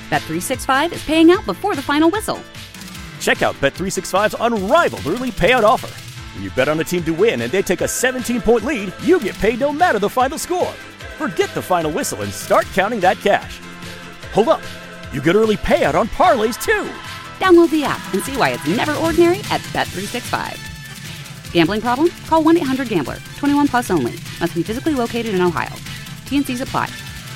Bet365 is paying out before the final whistle. Check out Bet365's unrivaled early payout offer. When you bet on a team to win and they take a 17-point lead, you get paid no matter the final score. Forget the final whistle and start counting that cash. Hold up. You get early payout on parlays, too. Download the app and see why it's never ordinary at Bet365. Gambling problem? Call 1-800-GAMBLER. 21 plus only. Must be physically located in Ohio. T&Cs apply.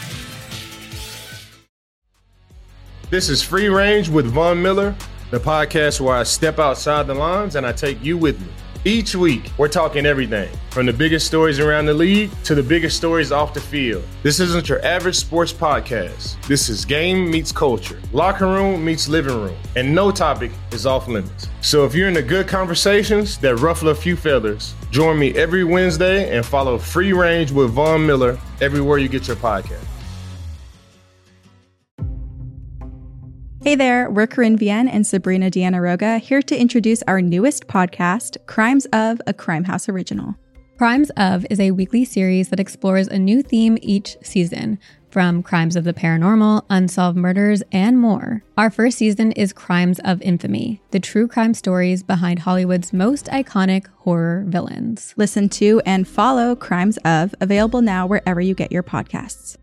This is Free Range with Von Miller, the podcast where I step outside the lines and I take you with me. Each week, we're talking everything from the biggest stories around the league to the biggest stories off the field. This isn't your average sports podcast. This is game meets culture, locker room meets living room, and no topic is off limits. So if you're into good conversations that ruffle a few feathers, join me every Wednesday and follow Free Range with Von Miller everywhere you get your podcast. Hey there, we're Corinne Vienne and Sabrina Diana-Roga here to introduce our newest podcast, Crimes of, a Crime House original. Crimes of is a weekly series that explores a new theme each season, from crimes of the paranormal, unsolved murders, and more. Our first season is Crimes of Infamy, the true crime stories behind Hollywood's most iconic horror villains. Listen to and follow Crimes of, available now wherever you get your podcasts.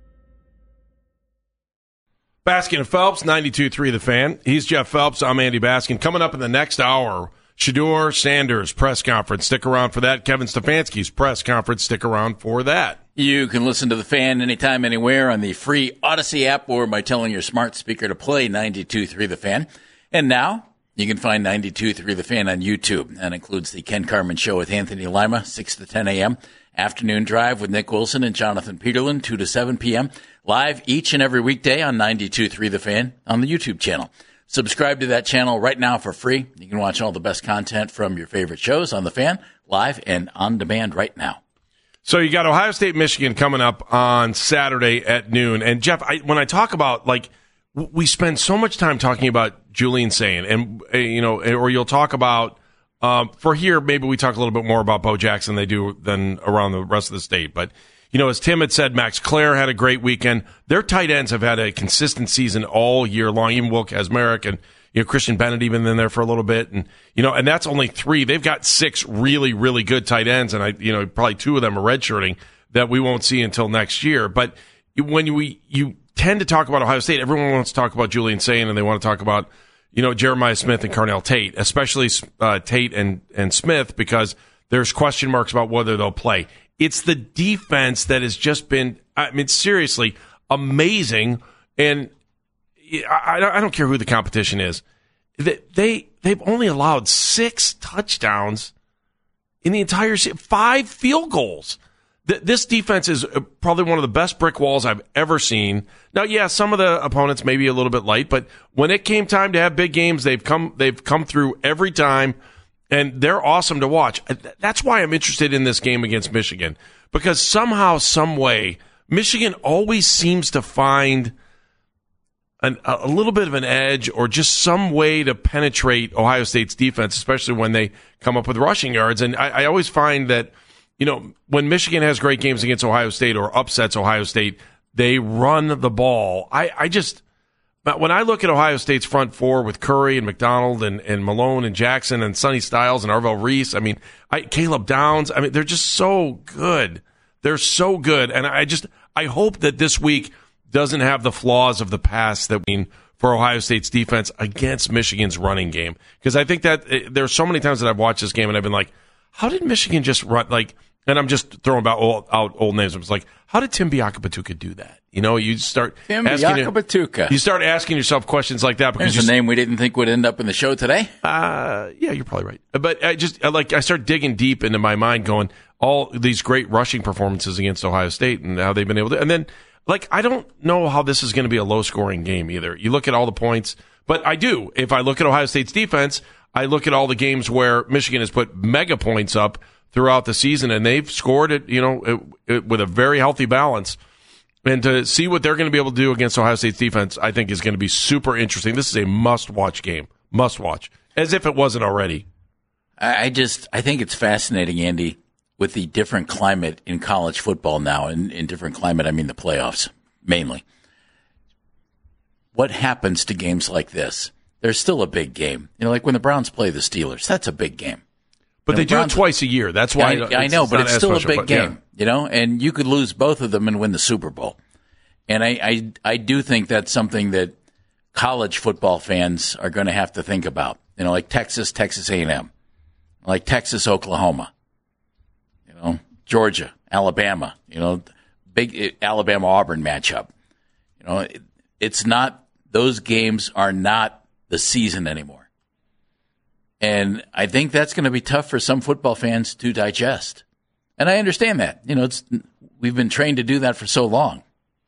Baskin and Phelps, 92.3 The Fan. He's Jeff Phelps. I'm Andy Baskin. Coming up in the next hour, Shedeur Sanders' press conference. Stick around for that. Kevin Stefanski's press conference. Stick around for that. You can listen to The Fan anytime, anywhere on the free Odyssey app or by telling your smart speaker to play 92.3 The Fan. And now, you can find 92.3 The Fan on YouTube. That includes the Ken Carman Show with Anthony Lima, 6 to 10 a.m., Afternoon Drive with Nick Wilson and Jonathan Peterlin, 2 to 7 p.m., live each and every weekday on 92.3 The Fan on the YouTube channel. Subscribe to that channel right now for free. You can watch all the best content from your favorite shows on The Fan, live and on demand right now. So you got Ohio State, Michigan coming up on Saturday at noon. And Jeff, when I talk about, like, we spend so much time talking about Julian Sayin, and or you'll talk about for here, maybe we talk a little bit more about Bo Jackson than around the rest of the state. But, as Tim had said, Max Clare had a great weekend. Their tight ends have had a consistent season all year long, even Will Kazmarek and, Christian Bennett even in there for a little bit. And, and that's only 3. They've got 6 really, really good tight ends. And probably 2 of them are redshirting that we won't see until next year. But when you tend to talk about Ohio State, everyone wants to talk about Julian Sayin, and they want to talk about, Jeremiah Smith and Carnell Tate, especially Tate and Smith, because there's question marks about whether they'll play. It's the defense that has just been, seriously amazing. And I don't care who the competition is. They've only allowed 6 touchdowns in the entire season, 5 field goals. This defense is probably one of the best brick walls I've ever seen. Now, yeah, some of the opponents may be a little bit light, but when it came time to have big games, they've come through every time, and they're awesome to watch. That's why I'm interested in this game against Michigan, because somehow, some way, Michigan always seems to find a little bit of an edge or just some way to penetrate Ohio State's defense, especially when they come up with rushing yards. And I always find that, when Michigan has great games against Ohio State or upsets Ohio State, they run the ball. When I look at Ohio State's front 4 with Curry and McDonald and Malone and Jackson and Sonny Styles and Arvell Reese, Caleb Downs, they're just so good. They're so good. And I hope that this week doesn't have the flaws of the past that we for Ohio State's defense against Michigan's running game. Because I think that there's so many times that I've watched this game and I've been like, how did Michigan just run, and I'm just throwing out old names. I was like, how did Tim Biakabatuka do that? You start you start asking yourself questions like that. Because there's a name we didn't think would end up in the show today. Yeah, you're probably right. But I start digging deep into my mind going, all these great rushing performances against Ohio State and how they've been able to, and then, I don't know how this is going to be a low-scoring game either. You look at all the points, but I do. If I look at Ohio State's defense, I look at all the games where Michigan has put mega points up throughout the season, and they've scored it, with a very healthy balance. And to see what they're going to be able to do against Ohio State's defense, I think is going to be super interesting. This is a must-watch game. Must-watch. As if it wasn't already. I think it's fascinating, Andy, with the different climate in college football now. And in different climate, I mean the playoffs, mainly. what happens to games like this. There's still a big game. Like when the Browns play the Steelers, that's a big game. But they do it twice a year. That's why I know, but it's still a big game, and you could lose both of them and win the Super Bowl. And I do think that's something that college football fans are going to have to think about. Like Texas A&M, like Texas, Oklahoma, Georgia, Alabama, big Alabama-Auburn matchup. It's not, those games are not the season anymore. And I think that's going to be tough for some football fans to digest. And I understand that. We've been trained to do that for so long.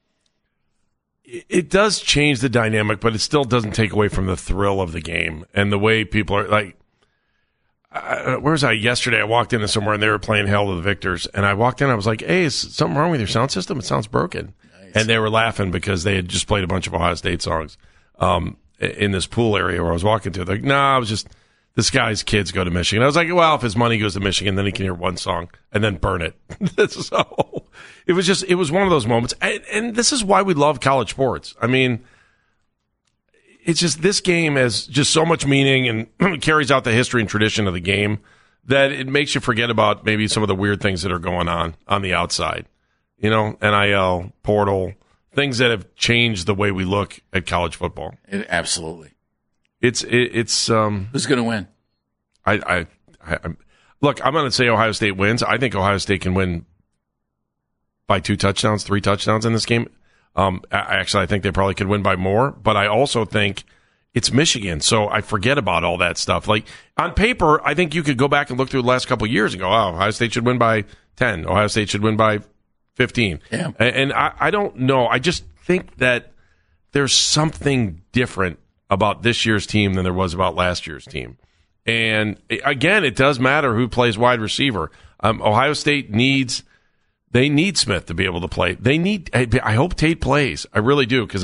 It does change the dynamic, but it still doesn't take away from the thrill of the game and the way people are like. Where was I yesterday? I walked into somewhere and they were playing Hail to the Victors, and I walked in. I was like, "Hey, is something wrong with your sound system? It sounds broken." Nice. And they were laughing because they had just played a bunch of Ohio State songs in this pool area where I was walking to. They're like, "No, I was just." This guy's kids go to Michigan. I was like, well, if his money goes to Michigan, then he can hear one song and then burn it. So it was one of those moments. And this is why we love college sports. I mean, it's just, this game has just so much meaning and carries out the history and tradition of the game that it makes you forget about maybe some of the weird things that are going on the outside. NIL, portal, things that have changed the way we look at college football. Absolutely. It's who's going to win? I look, I'm going to say Ohio State wins. I think Ohio State can win by 2 touchdowns, 3 touchdowns in this game. I think they probably could win by more, but I also think it's Michigan, so I forget about all that stuff. Like on paper, I think you could go back and look through the last couple of years and go, "Oh, Ohio State should win by 10. Ohio State should win by 15." Yeah. And I don't know. I just think that there's something different about this year's team than there was about last year's team. And again, it does matter who plays wide receiver. Ohio State needs Smith to be able to play. I hope Tate plays. I really do, because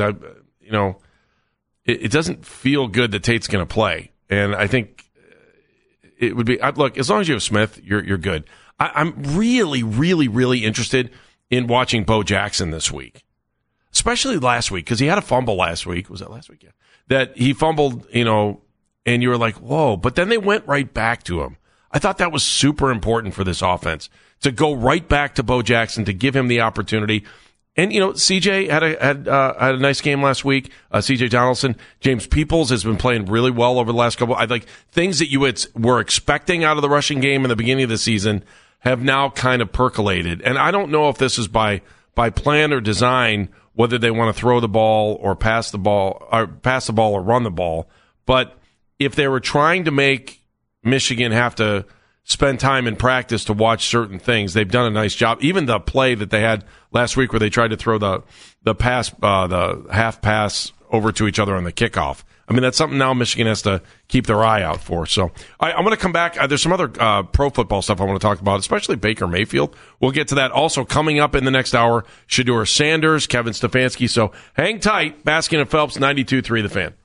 it doesn't feel good that Tate's going to play. And I think it would be, look, as long as you have Smith, you're good. I'm really, really, really interested in watching Bo Jackson this week, especially last week, because he had a fumble last week. Was that last week? Yeah. That he fumbled, and you were like, whoa, but then they went right back to him. I thought that was super important for this offense, to go right back to Bo Jackson, to give him the opportunity. And, CJ had a nice game last week. CJ Donaldson, James Peoples has been playing really well over the last couple. I like things that you were expecting out of the rushing game in the beginning of the season have now kind of percolated. And I don't know if this is by plan or design, whether they want to throw the ball or pass the ball or run the ball. But if they were trying to make Michigan have to spend time in practice to watch certain things, they've done a nice job. Even the play that they had last week where they tried to throw the pass, the half pass over to each other on the kickoff. I mean, that's something now Michigan has to keep their eye out for. So I'm going to come back. There's some other pro football stuff I want to talk about, especially Baker Mayfield. We'll get to that. Also coming up in the next hour, Shedeur Sanders, Kevin Stefanski. So hang tight. Baskin and Phelps, 92.3 The Fan.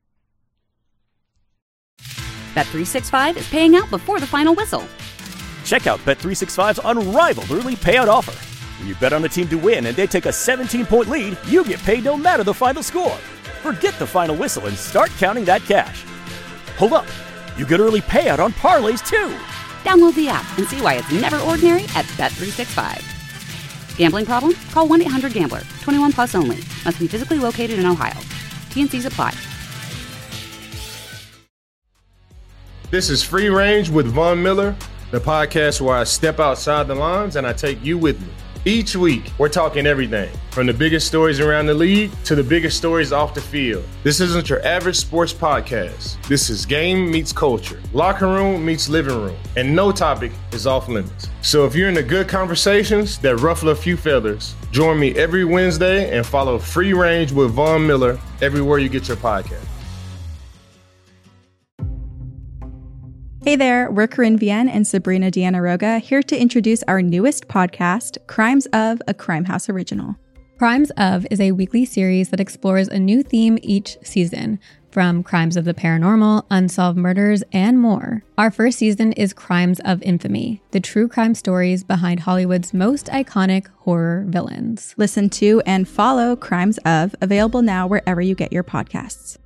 Bet365 is paying out before the final whistle. Check out Bet365's unrivaled early payout offer. When you bet on a team to win and they take a 17-point lead, you get paid no matter the final score. Forget the final whistle and start counting that cash. Hold up. You get early payout on parlays, too. Download the app and see why it's never ordinary at Bet365. Gambling problem? Call 1-800-GAMBLER. 21 plus only. Must be physically located in Ohio. T&Cs apply. This is Free Range with Von Miller, the podcast where I step outside the lines and I take you with me. Each week, we're talking everything from the biggest stories around the league to the biggest stories off the field. This isn't your average sports podcast. This is game meets culture, locker room meets living room, and no topic is off limits. So if you're into good conversations that ruffle a few feathers, join me every Wednesday and follow Free Range with Von Miller everywhere you get your podcast. Hey there, we're Corinne Vienne and Sabrina Diana-Roga here to introduce our newest podcast, Crimes of, a Crime House original. Crimes of is a weekly series that explores a new theme each season, from crimes of the paranormal, unsolved murders, and more. Our first season is Crimes of Infamy, the true crime stories behind Hollywood's most iconic horror villains. Listen to and follow Crimes of, available now wherever you get your podcasts.